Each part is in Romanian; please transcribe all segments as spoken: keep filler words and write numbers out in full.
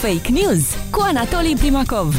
Fake News cu Anatolii Primakov.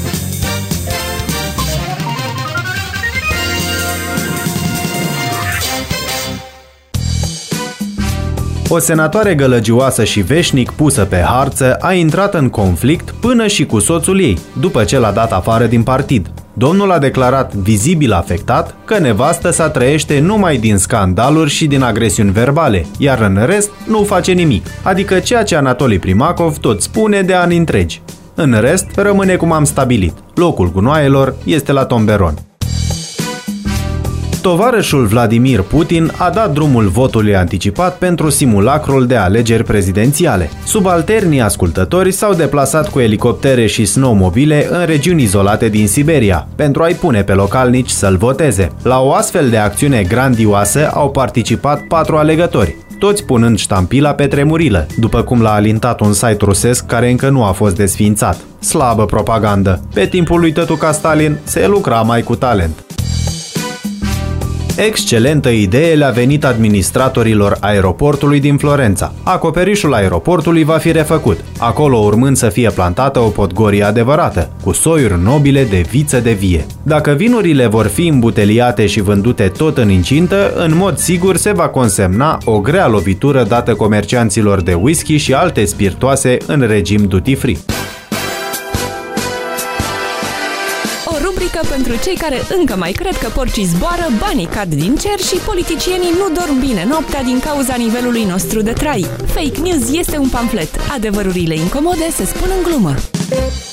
O senatoare gălăgioasă și veșnic pusă pe harță a intrat în conflict până și cu soțul ei, după ce l-a dat afară din partid. Domnul a declarat vizibil afectat că nevastă sa trăiește numai din scandaluri și din agresiuni verbale, iar în rest nu face nimic, adică ceea ce Anatolii Primakov tot spune de ani întregi. În rest, rămâne cum am stabilit. Locul gunoaielor este la tomberon. Tovarășul Vladimir Putin a dat drumul votului anticipat pentru simulacrul de alegeri prezidențiale. Subalternii ascultători s-au deplasat cu elicoptere și snowmobile în regiuni izolate din Siberia, pentru a-i pune pe localnici să-l voteze. La o astfel de acțiune grandioasă au participat patru alegători, toți punând ștampila pe tremurilă, după cum l-a alintat un site rusesc care încă nu a fost desființat. Slabă propagandă. Pe timpul lui tătuca Stalin se lucra mai cu talent. Excelentă idee le-a venit administratorilor aeroportului din Florența. Acoperișul aeroportului va fi refăcut, acolo urmând să fie plantată o podgorie adevărată, cu soiuri nobile de viță de vie. Dacă vinurile vor fi îmbuteliate și vândute tot în incintă, în mod sigur se va consemna o grea lovitură dată comercianților de whisky și alte spiritoase în regim duty-free. Pentru cei care încă mai cred că porcii zboară, banii cad din cer și politicienii nu dorm bine noaptea din cauza nivelului nostru de trai. Fake News este un pamflet. Adevărurile incomode se spun în glumă.